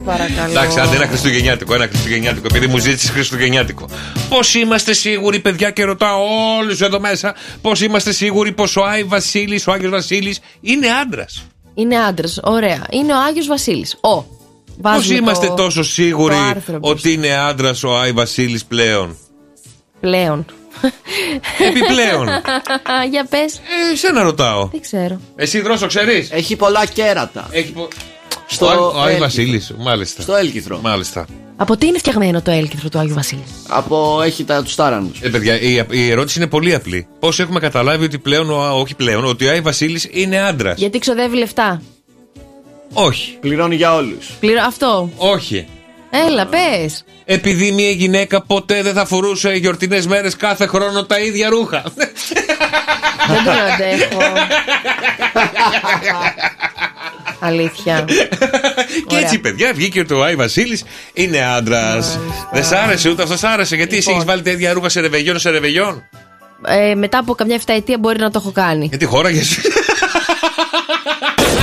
Παρακαλώ. Εντάξει, άντε ένα χριστουγεννιάτικο, επειδή μου ζήτησε χριστουγεννιάτικο. Πώς είμαστε σίγουροι, παιδιά, και ρωτάω όλους εδώ μέσα, πώς είμαστε σίγουροι πως ο Άγιος Βασίλης είναι άντρας? Είναι άντρας, ωραία. Είναι ο Άγιος Βασίλης. Πώς είμαστε τόσο σίγουροι ότι είναι άντρας ο Άγιος Βασίλης πλέον? Επιπλέον. Για πες. Σένα ρωτάω. Δεν ξέρω. Εσύ, Δρόσο, ξέρεις? Έχει πολλά κέρατα. Ο Άγιος Βασίλης, μάλιστα. Στο έλκυθρο. Μάλιστα. Από τι είναι φτιαγμένο το έλκυθρο του Άγιου Βασίλη? Έχει τους τάρανους. Παιδιά, η ερώτηση είναι πολύ απλή. Πώς έχουμε καταλάβει ότι ότι ο Άγιος Βασίλης είναι άντρας? Γιατί ξοδεύει λεφτά. Όχι. Πληρώνει για όλους. Αυτό. Όχι. Έλα, πες. Επειδή μια γυναίκα ποτέ δεν θα φορούσε γιορτινές μέρες κάθε χρόνο τα ίδια ρούχα. Δεν το αντέχω. Αλήθεια. Και έτσι, παιδιά, βγήκε το Άγιος Βασίλης είναι άντρας. Δεν σ' άρεσε, ούτε αυτό σ' άρεσε? Γιατί εσύ έχεις βάλει τα ίδια ρούχα σε ρεβεγιόν? Μετά από καμιά 7 ετία μπορεί να το έχω κάνει. Γιατί χώραγες.